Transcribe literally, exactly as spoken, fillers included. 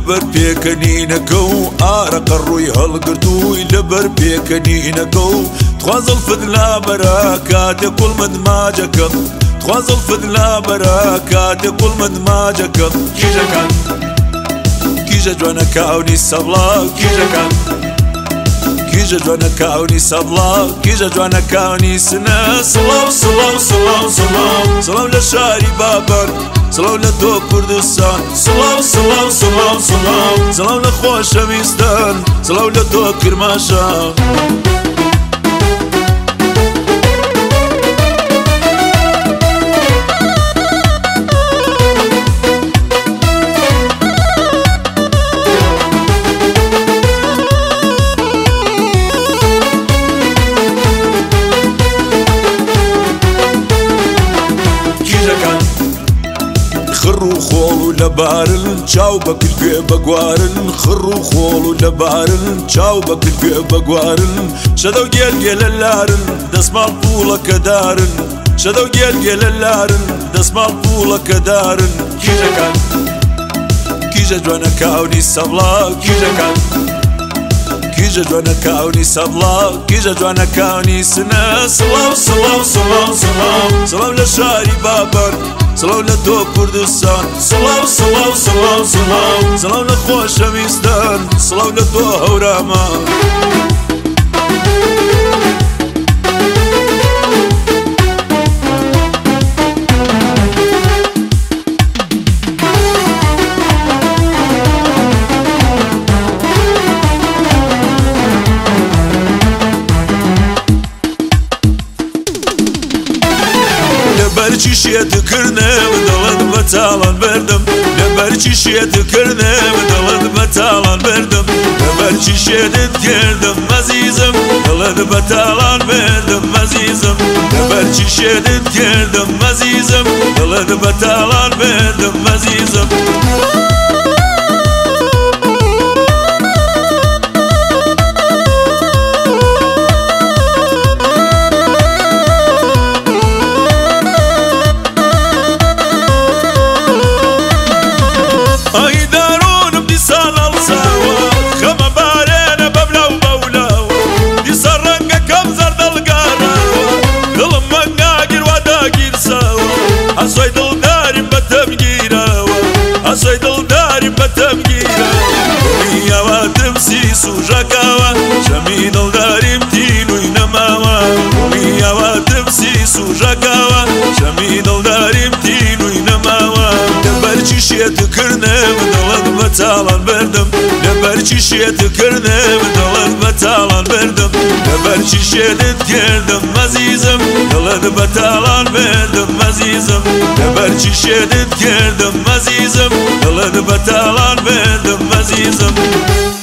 لەبەر پێکەنینەکە و ئارەقە ڕووی هەڵگرتووی لەبەر پێکەنینەکە و تخوازڵ فدلا بەرە کاتێ کوڵمت ماجەکەم تخوازڵ فدلا بەرە کاتێ کوڵمت ماجەکەم کیژەکان کیژە جوانە کاونی سەبڵا کیژەکان کیژە جوانە کاونی سەبڵا کیژە جوانە کاونی سنە سڵاو سڵاو سڵاو سڵاو سڵاو لە شاری بابەر سڵاو لە تۆ کوردستان سڵاو سڵاو سڵاو سڵاو سڵاو لە خۆشەویستان سڵاو لە تۆ کرماشان خڕ و خۆڵ و لەبارن چاو بەکرد گوێ بەگوارن خڕ و خۆڵ و لەبارن چاو بەکرد گوێ بەگوارن شەدە و گێل گێلە لارن دەسماڵ پووڵەکە دارن شەدە و گێل گێلە لارن دەسماڵ پووڵەکە دارن کیژەکان کیژە جوانە کاونی سەبڵا کیژەکان کیژە جوانە کاونی سەبڵا کیژە جوانە کاونی سنە سڵاو سڵاو سڵاو سڵاو سڵاو لە شاری بابەر سڵاو لە تۆ کوردستان سڵاو سڵاو سڵاو سڵاو سڵاو لە خۆشەویستان سڵاو لە تۆ هەورامان لەبەرچی شێتکردنێم دڵت بە تاڵان بردم لەبەرچی شێتکردنێم دڵت بە تاڵان بردم لەبەرچی شێتت کردم مەزیزم دڵت بە تاڵان بردم مەزیزم لەبەرچی شێتت کردم مەزیزم دڵت بە تاڵان بردم مەزیزم ئەسۆی دڵداریم بەتەم گیرەوە ئەسۆی دڵداریم بەتەم گیرەوە میاواتم سی سوژەکەوە شەمی دڵداریم تینووی نەماوە میاواتم سی سوژەکەوە شەمی دڵداریم تینووی نەماوە لەبەرچی شێتکردنێم دڵت بە تاڵان بردم لەبەرچی شێتکردنێم دڵت بە تاڵان بردم لەبەرچی شێتت کردم مەزیزم دڵت بە تاڵان بردم مەزیزم لەبەرچی شێتت کردم مەزیزم دڵت بە تاڵان بردم مەزیزم